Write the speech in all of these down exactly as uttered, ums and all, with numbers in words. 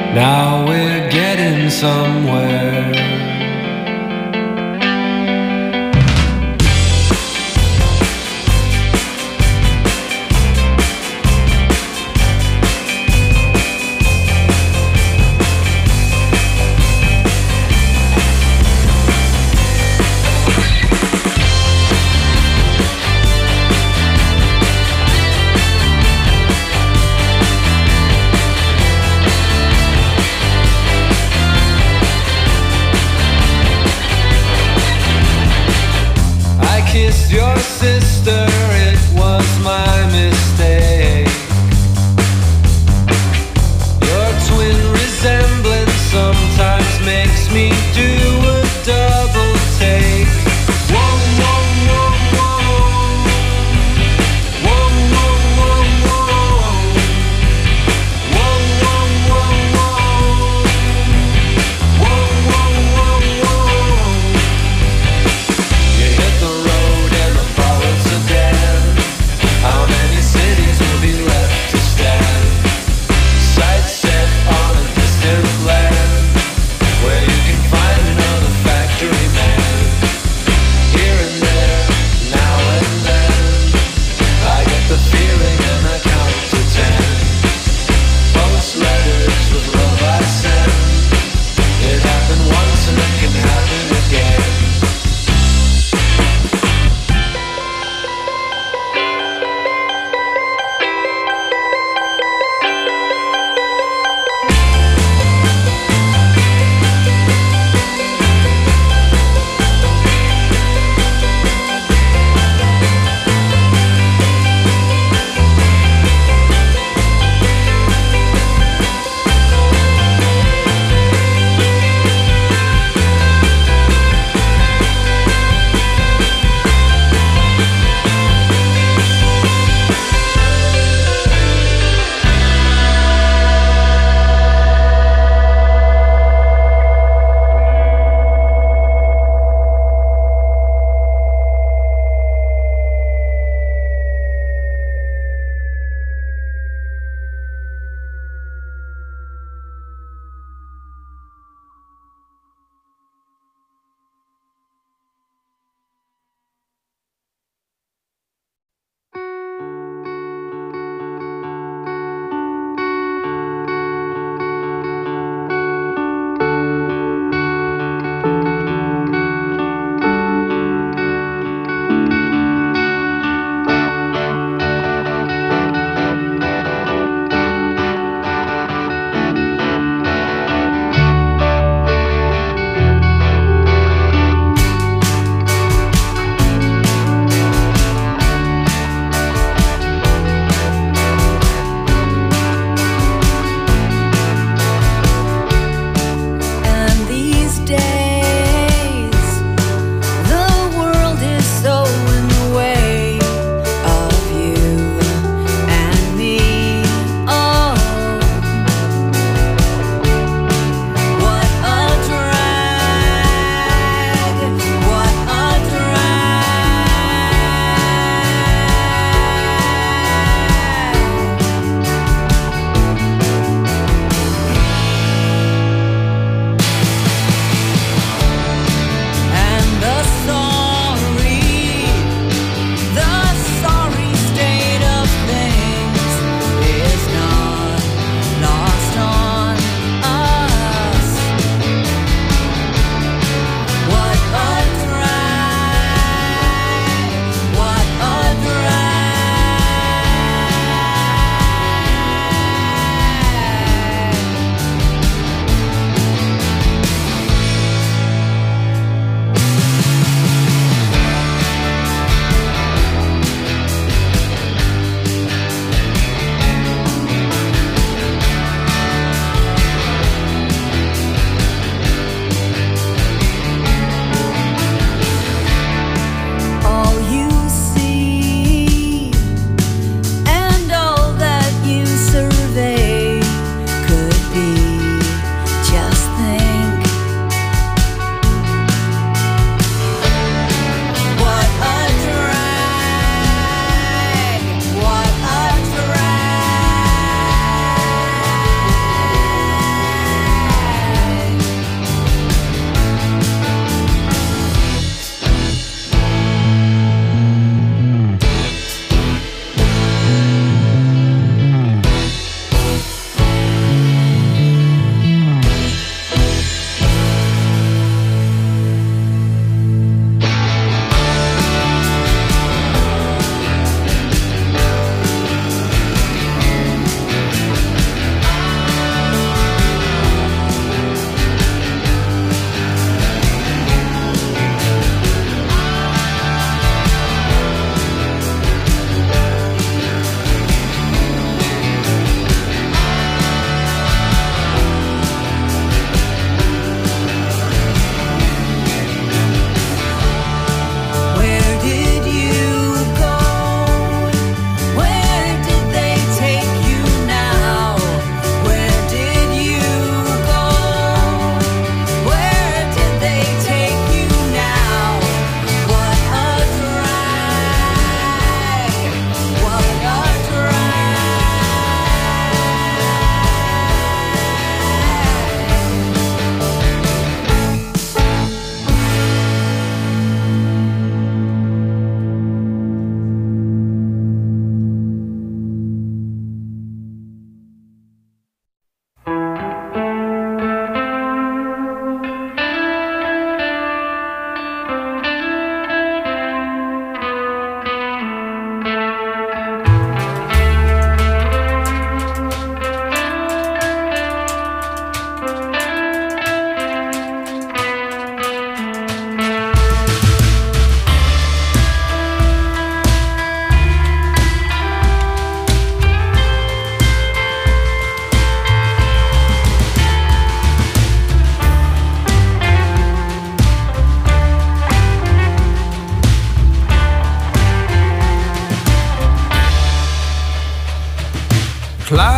Now we're getting somewhere.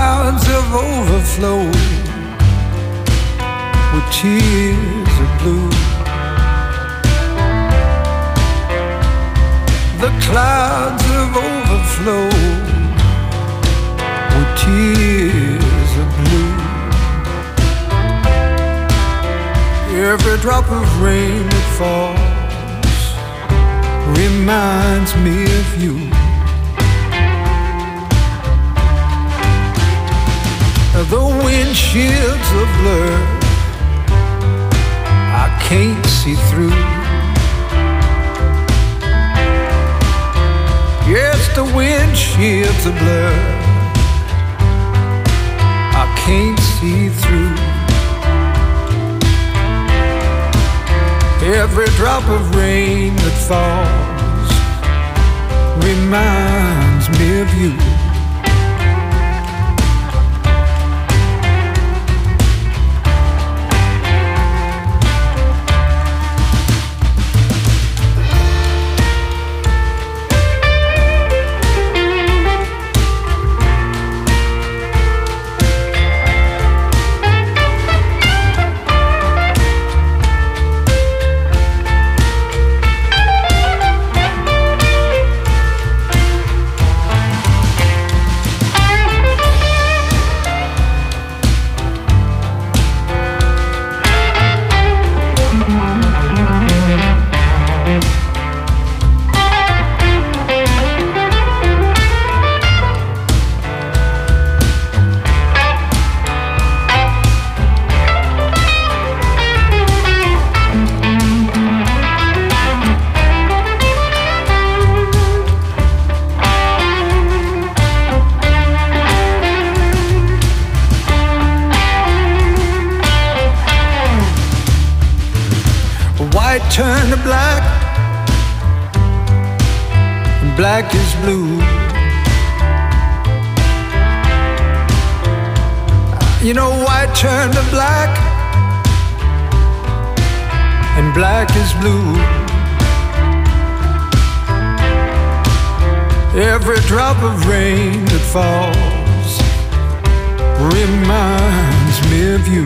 clouds have overflowed with tears of blue. The clouds have overflowed with tears of blue. Every drop of rain that falls reminds me of you. The windshields are blurred, I can't see through. Yes, the windshields are blurred, I can't see through. Every drop of rain that falls reminds me of you. White turn to black, and black is blue. You know, white turn to black, and black is blue. Every drop of rain that falls reminds me of you.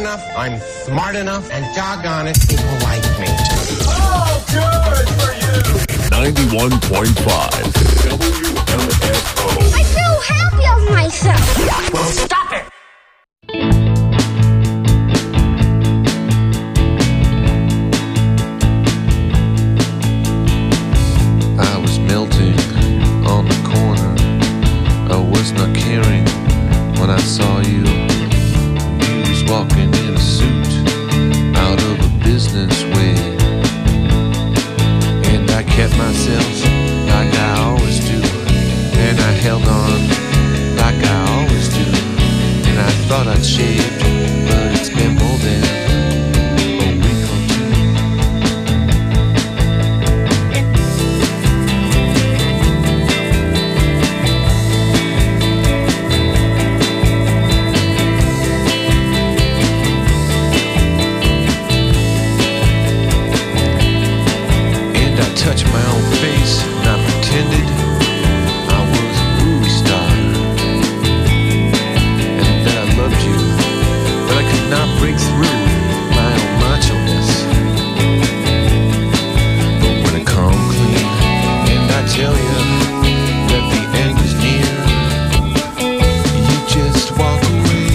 enough, I'm smart enough, and doggone it, people like me. Oh, good for you! ninety-one point five W M F O. I feel happy of myself. Well, stop it! I was melting on the corner. I was not caring when I saw you. You was walking in a suit out of a business way, and I kept myself like I always do, and I held on like I always do, and I thought I'd shaved, but it's been more than a week or two. Touched my own face and I pretended I was a movie star, and that I loved you, but I could not break through my own macho-ness. But when I come clean and I tell you that the end is near, you just walk away.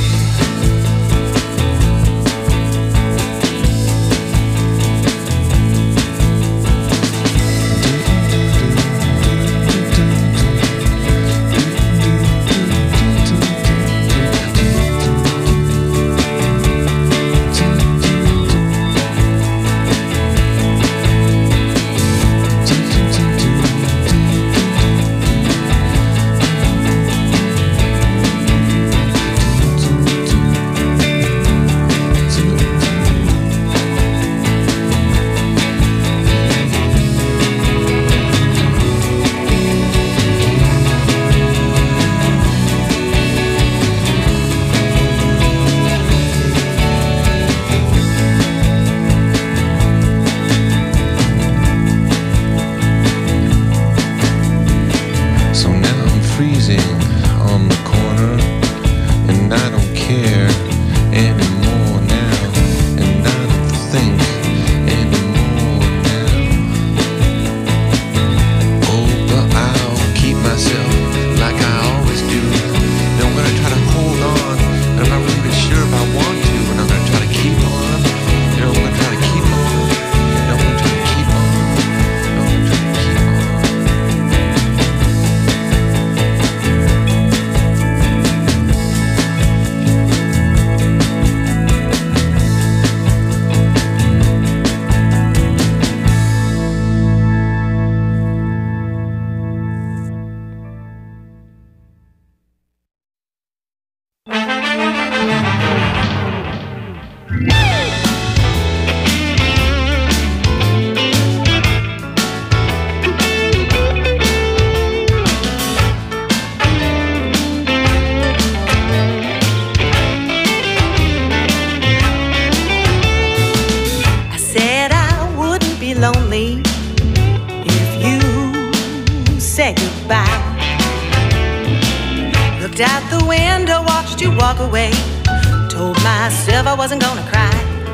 Out the window, watched you walk away. Told myself I wasn't gonna cry.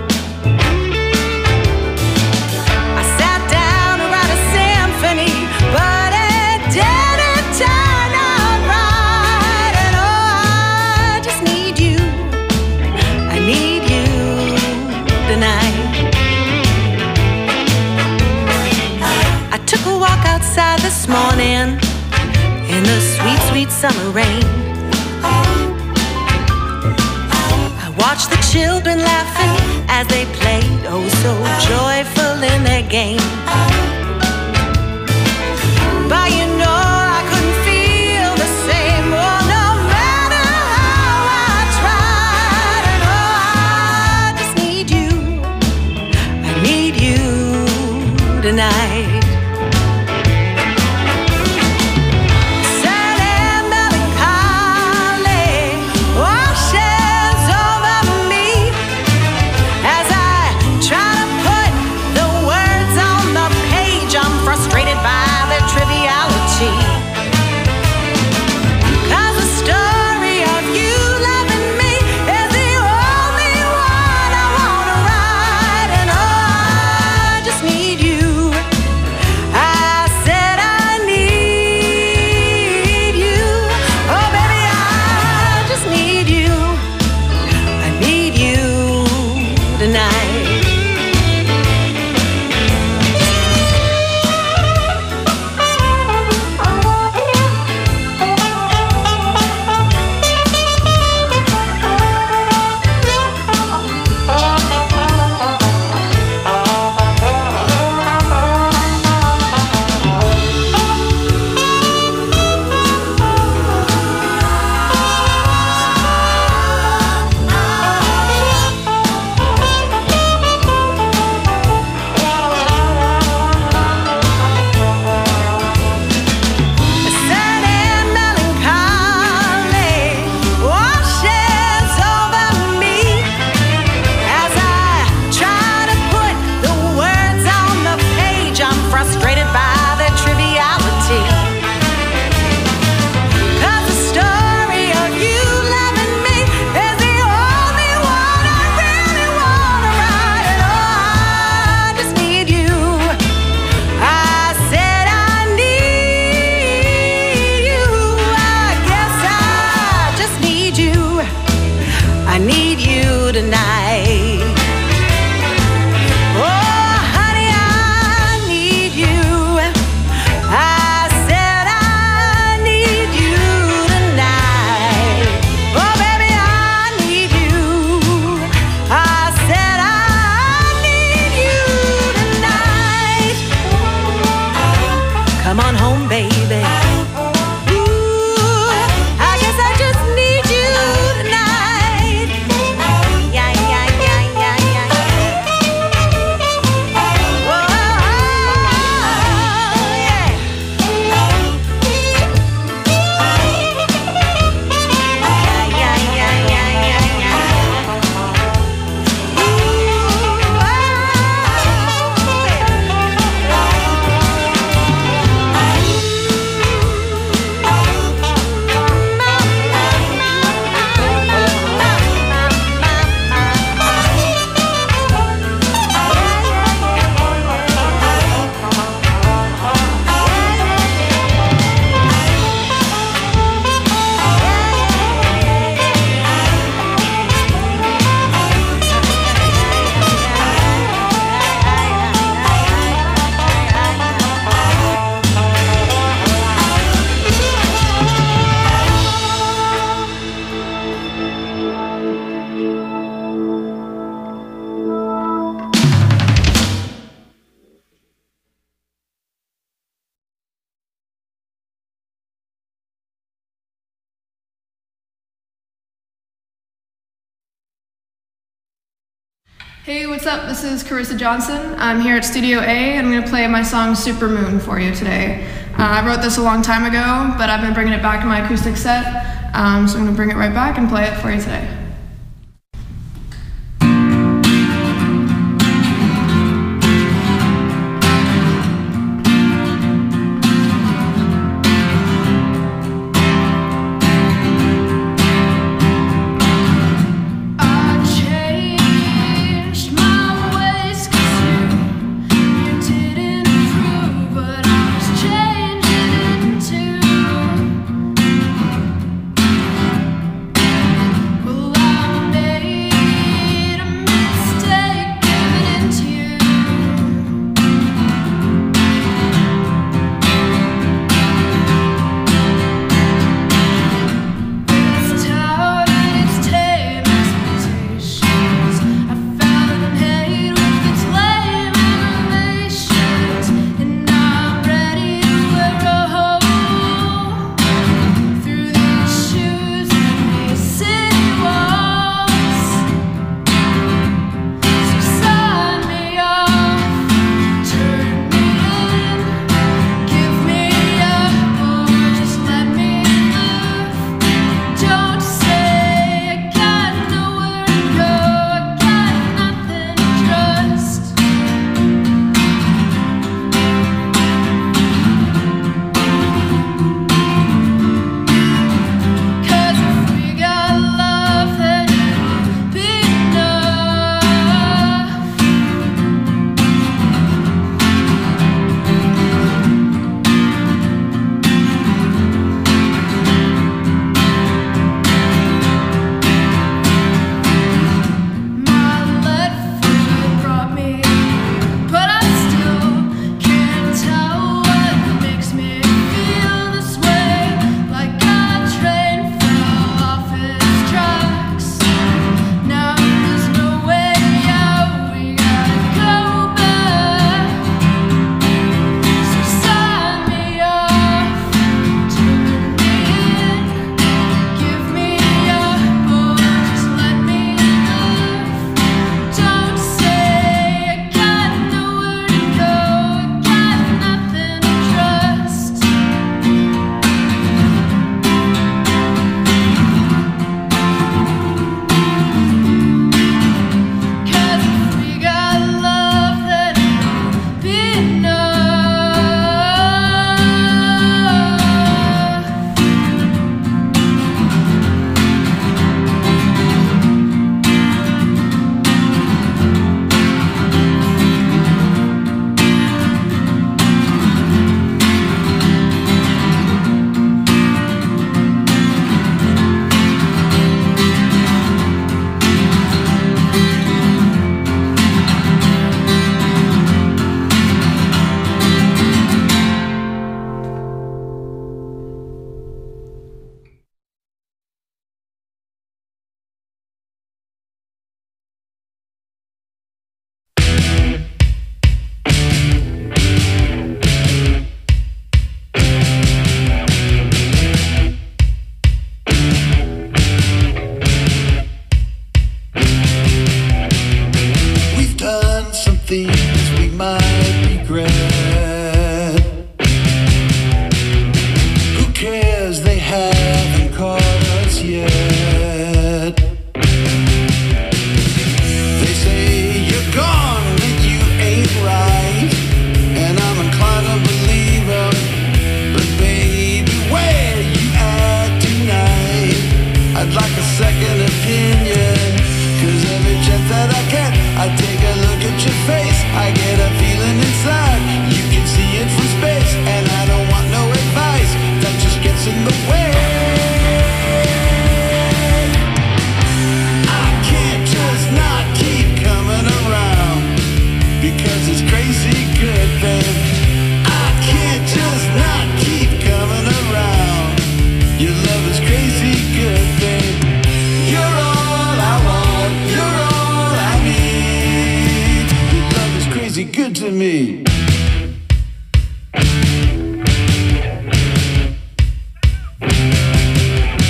I sat down to write a symphony, but it didn't turn out right. And oh, I just need you, I need you tonight. I took a walk outside this morning in the sweet, sweet summer rain. Watch the children laughing as they played, oh so joyful in their game. But you know I couldn't feel the same, oh no matter how I tried. And oh, I just need you, I need you tonight. Cause the story of you loving me is the only one Hey, what's up? This is Carissa Johnson. I'm here at Studio A, and I'm going to play my song Supermoon for you today. Uh, I wrote this a long time ago, but I've been bringing it back in my acoustic set, um, so I'm going to bring it right back and play it for you today.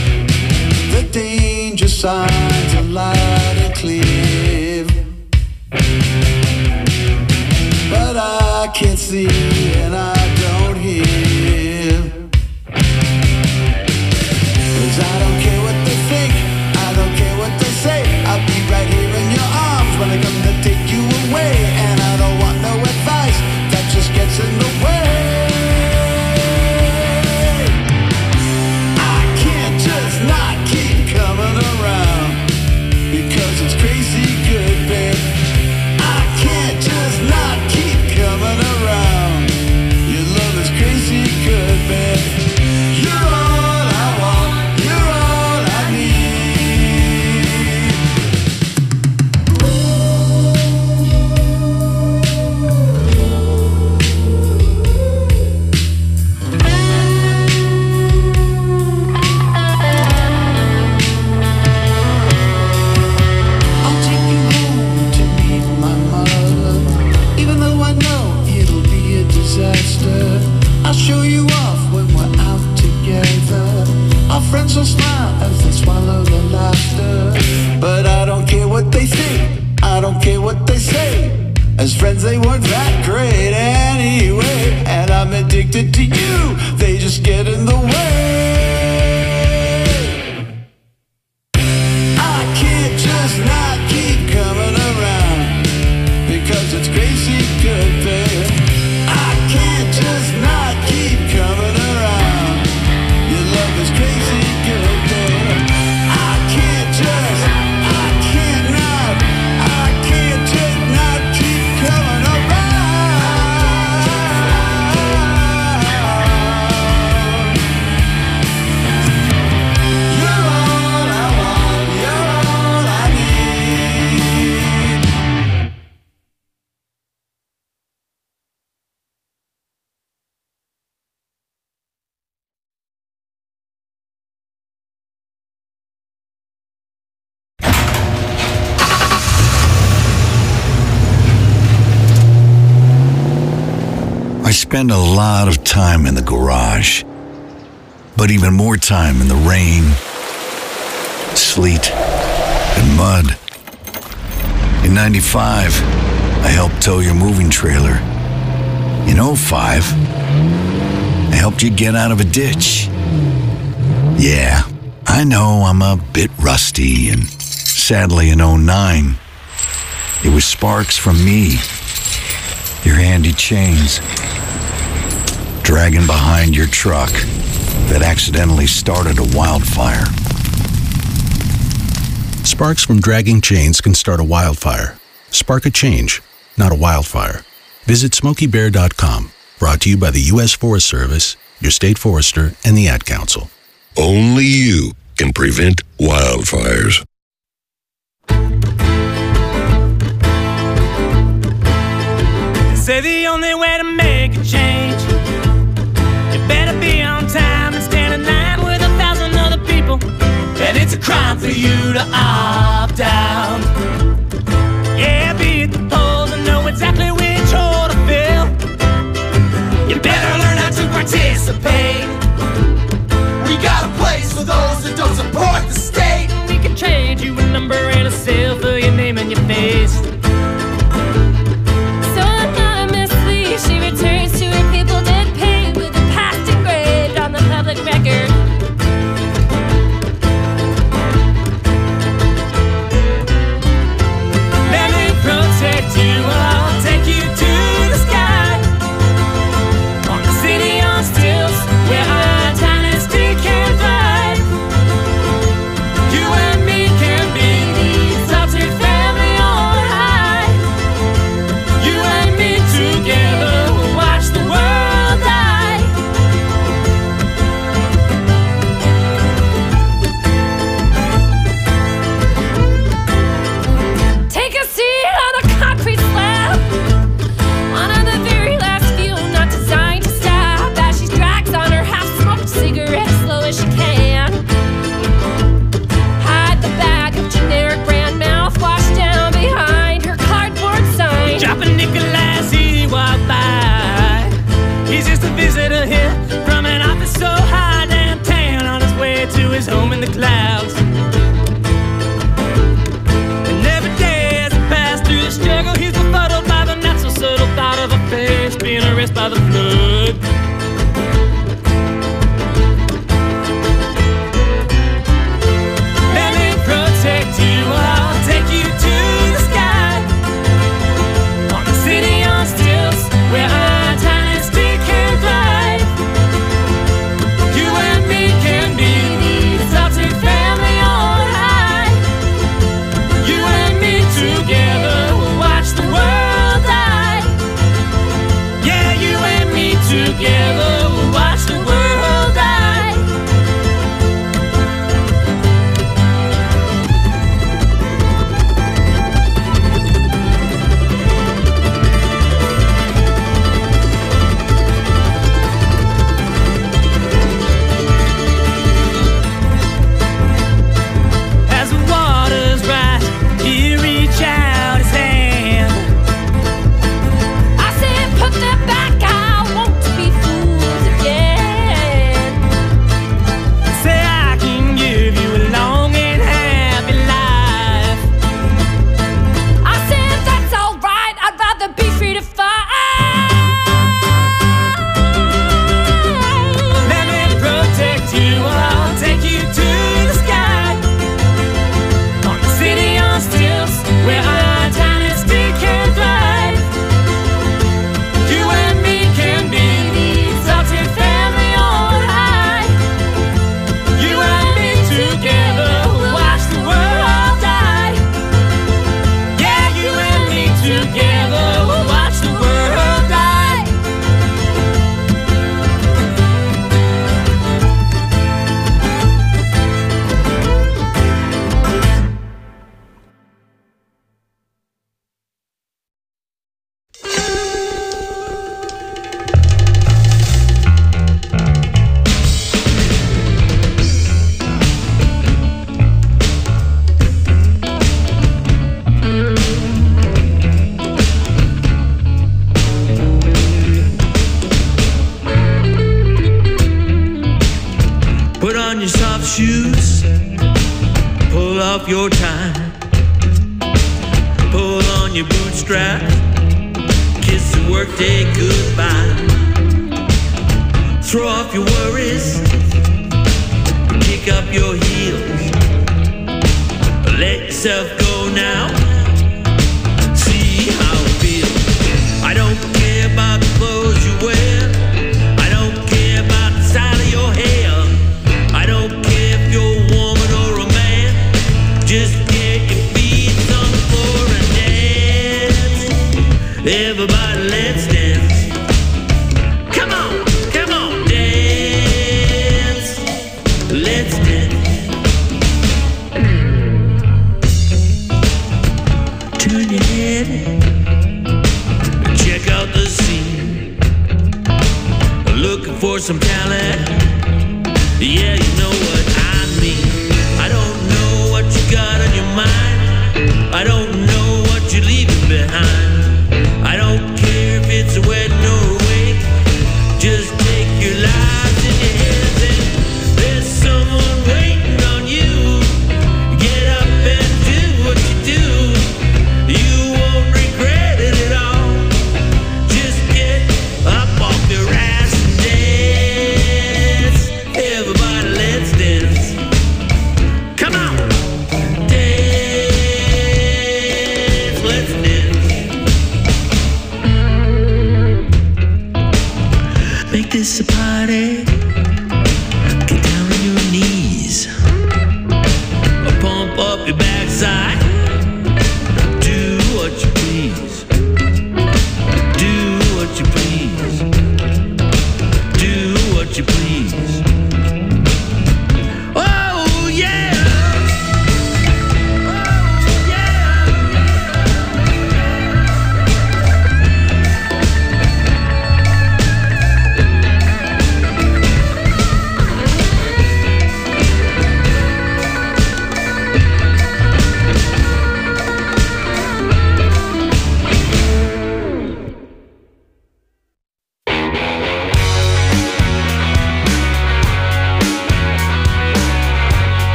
signs are loud and clear. see and I don't hear. 'Cause I don't care what they think, I don't care what they say. I'll be right here in your arms when I come to take you away. And I don't want no advice, that just gets in the way. I can't just not keep coming around, because it's crazy good, babe. I can't just not keep coming around. Your love is crazy good, babe. You're all I want, you're all I need. I'll take you home to meet my mother, even though I know it'll be a disaster. I'll show you off when we're out together. Our friends will smile as they swallow their laughter. But I don't care what they think, I don't care what they say. As friends they weren't that great anyway. And I'm addicted to you, they just get in the way. I can't just not keep coming around, because it's crazy good, babe. I can't just not keep coming around. Your love is crazy good, babe. I can't just, I can't not, I can't just not keep coming around. You're all I want, you're all I need. I spend a lot of time in the garage, but even more time in the rain, sleet, and mud. In ninety-five, I helped tow your moving trailer. In oh five, I helped you get out of a ditch. Yeah, I know I'm a bit rusty, and sadly in oh nine, it was sparks from me, your handy chains, dragging behind your truck that accidentally started a wildfire. Sparks from dragging chains can start a wildfire. Spark a change, not a wildfire. Visit smokey bear dot com. Brought to you by the U S Forest Service, your state forester, and the Ad Council. Only you can prevent wildfires. Say the only way to make a change, you better be on time and stand in line with a thousand other people. And it's a crime for you to opt out. Yeah, be at the polls and know exactly which hole to fill. You better learn how to participate. We got a place for those that don't support the state. We can trade you a number and a seal for your name and your face. So anonymously, she returns to her people dead pay with a past engraved on the public record. Let me protect you, I'll take you to the sky. On the city on stilts, where our dynasty can thrive. You and me can be the adopted family on high. You and me together will watch the world die. Take a seat on a concrete slab, one of the very last few not designed to stop, as she drags on her half-smoked cigarette as slow as she can. Hide the bag of generic brand mouthwash down behind her cardboard sign. Drop a nickel as he walked by. He's just a visitor here from an office so high downtown, on his way to his home in the clouds. And every day as he passed through the struggle, he's befuddled by the not so subtle thought of a Ferris been erased by the flood. Let me protect you, I'll take you to the sky. On the city on stilts, where our dynasty can thrive. You and me can be the adopted family on high. You and me together will watch the world die. Yeah, you and me together will watch the world die. As the waters rise, he reach out his hand. I said, put them back, I want to be fools again. Say I can give you a long and happy life. I said, that's alright, I'd rather be free to fight. Let me protect you, I'll take you to the sky. On the city on stilts, where our dynasty can thrive. You and me can be the adopted family on high. You and me together will watch the world die. Yeah, you and me together will watch the world die. Put on your soft shoes, pull off your tie, pull on your bootstraps, kiss the workday goodbye. Throw off your worries, kick up your heels, let yourself go now, see how it feels. I don't care about the clothes you wear, I don't care about the style of your hair, I don't care if you're a woman or a man, just get your feet on the floor and dance. Everybody, let's dance. Come on, come on, dance. Let's dance. Turn your head, check out the scene. Looking for some talent. Yeah, you know what I mean. I don't know what you got on your mind, I don't know what you're leaving behind. I don't care if it's a wedding or a wake, just take your lives in your hands and there's someone waiting on you. Get up and do what you do, you won't regret it at all. Just get up off your ass and dance. Everybody, let's dance. Come on, dance, let's dance. Make this a party. Get down on your knees, pump up your backside. Do what you please, do what you please, do what you please. Oh yeah, oh yeah.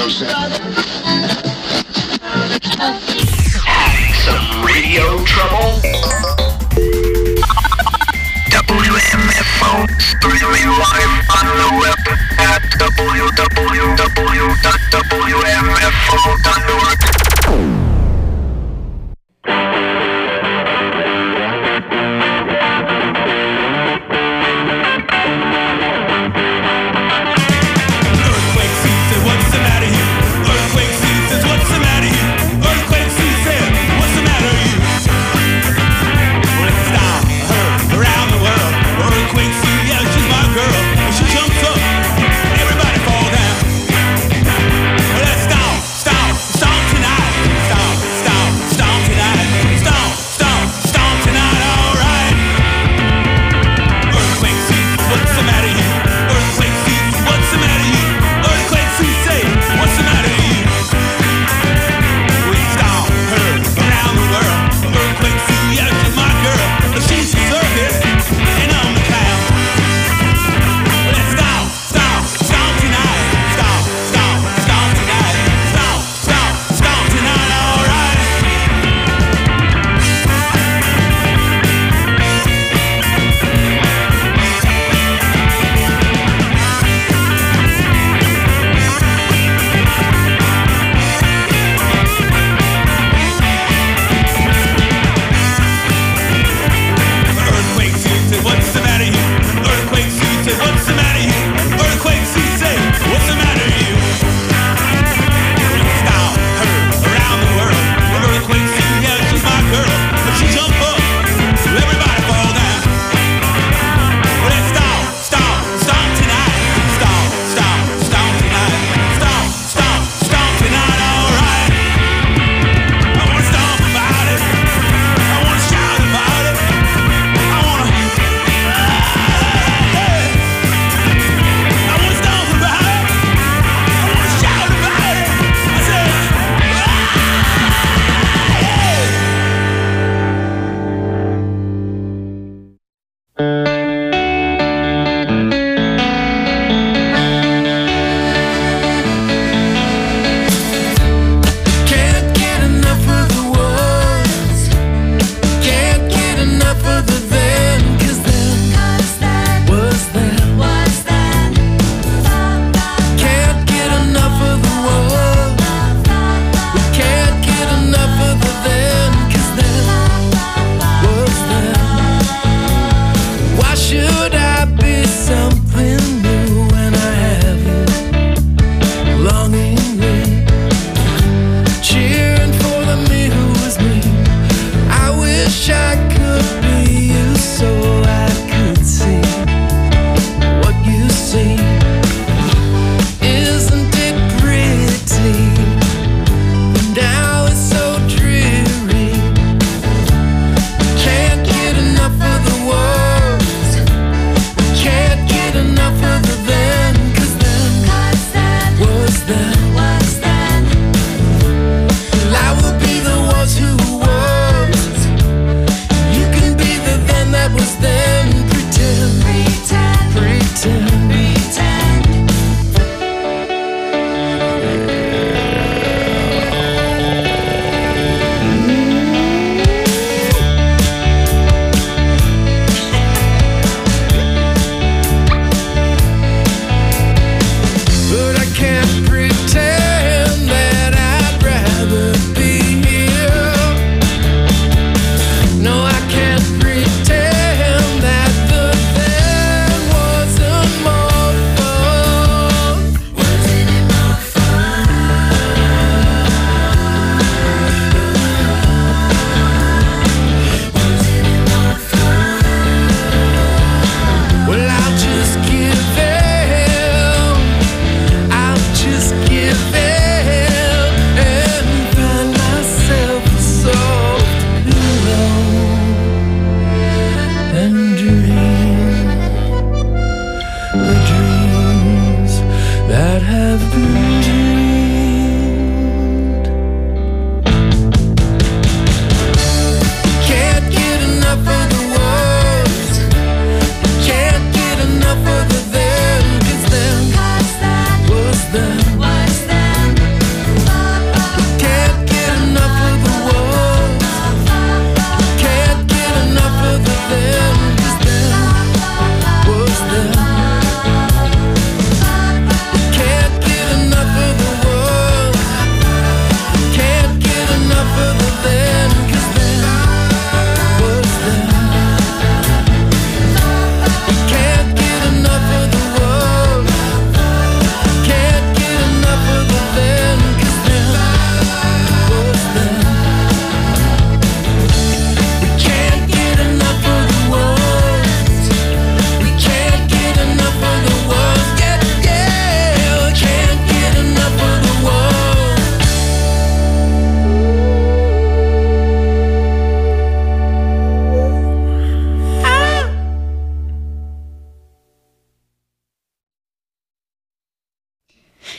Having some radio trouble? W M F O streaming live on the web at w w w dot w m f o dot org. Earthquake season, what's the matter here? Earthquake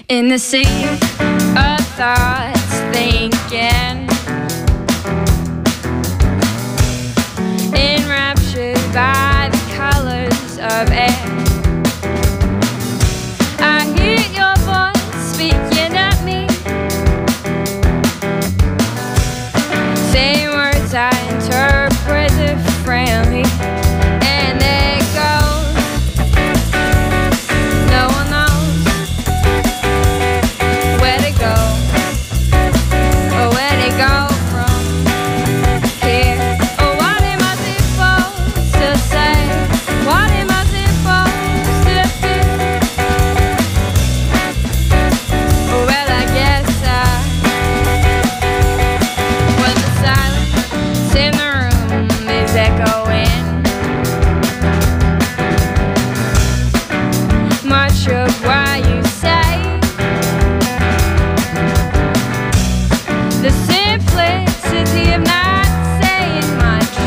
In the sea of thoughts thinking, enraptured by the colors of air. I hear your voice speaking at me, saying words I interpret differently. And it goes, no one knows where to go, or where to go from here. Or what am I supposed to say? What am I supposed to feel? Well, I guess I, well, the silence in the room is echoing. Much of what you say, the simplicity of not saying much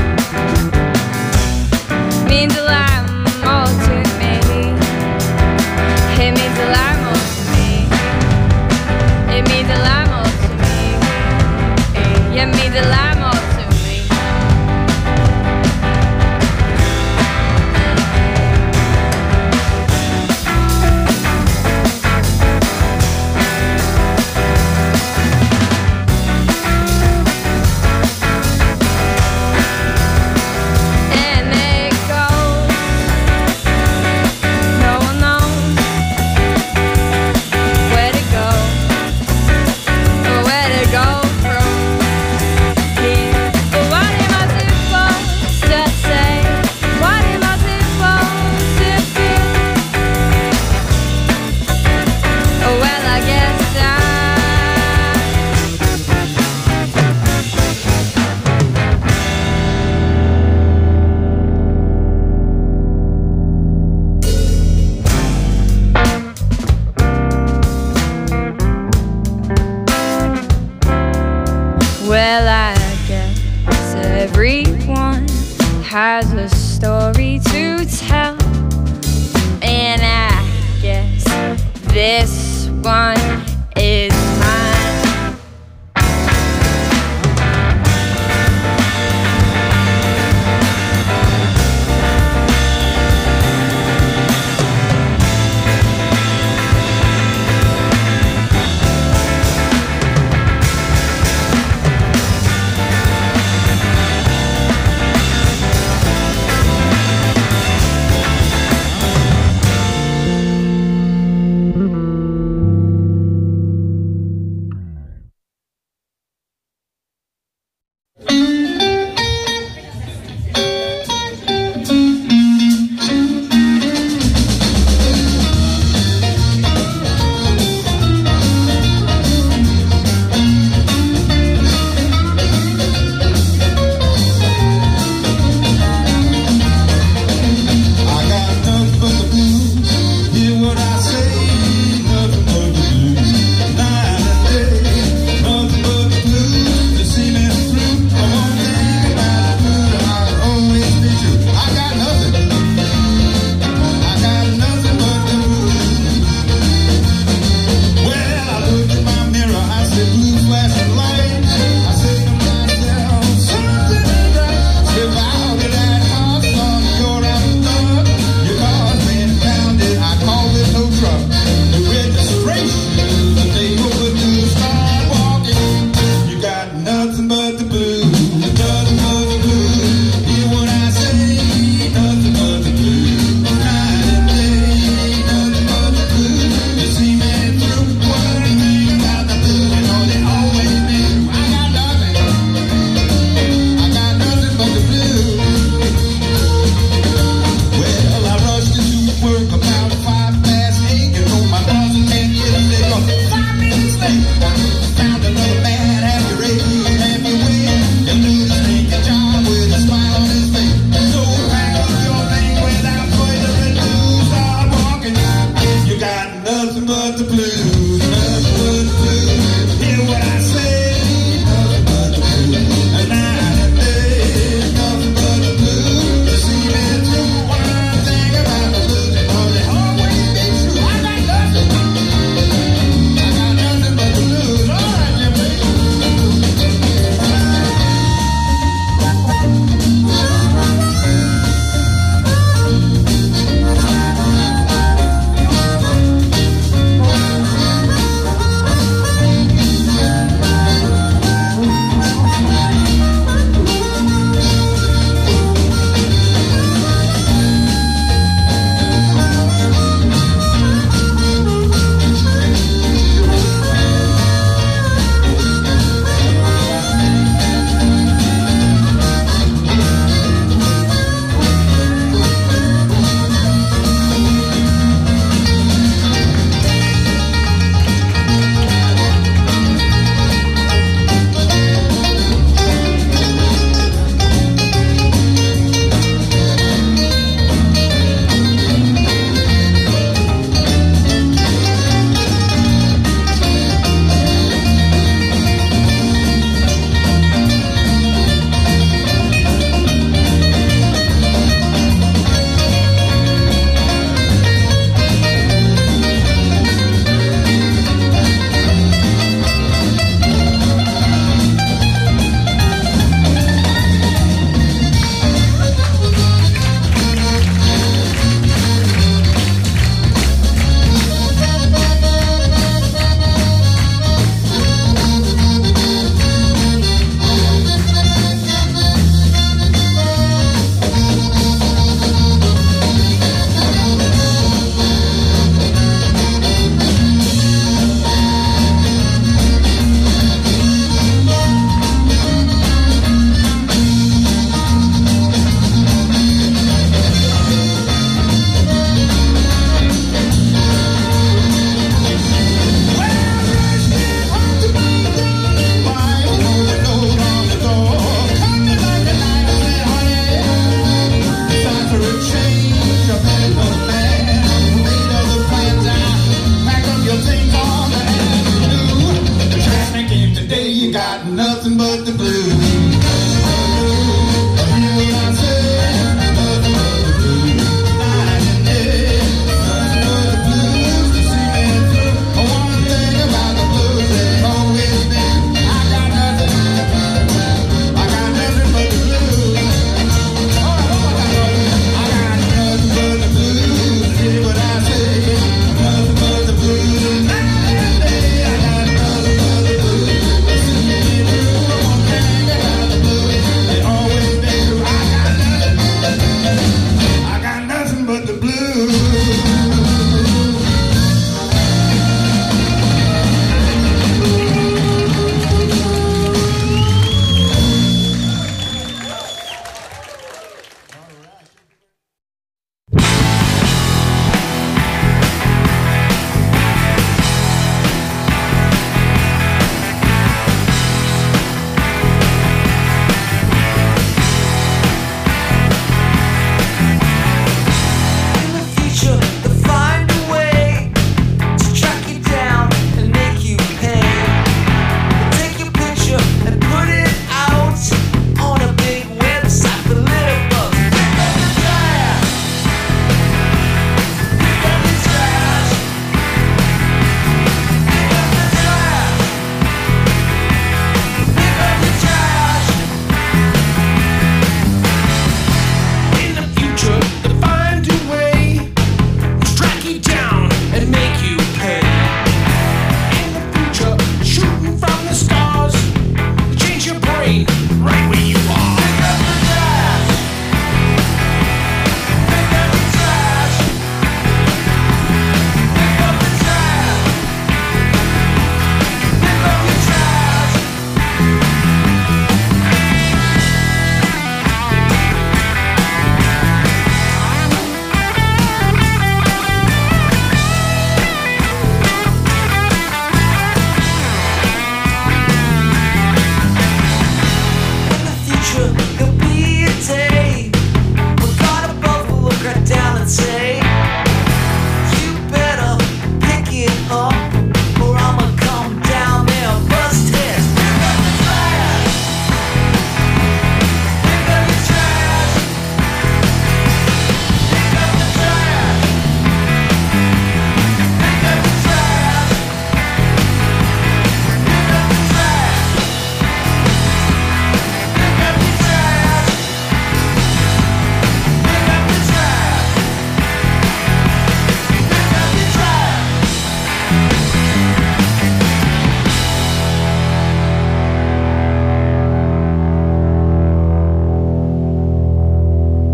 means a lot more to me. It means a lot more to me. It means a lot more to me. It means a lot more to me. And it goes, no one knows where to go, or where to go from here. But what am I supposed to say? What am I supposed to feel? Oh, well, I guess I, well, I guess everyone has a story to tell, and I guess this one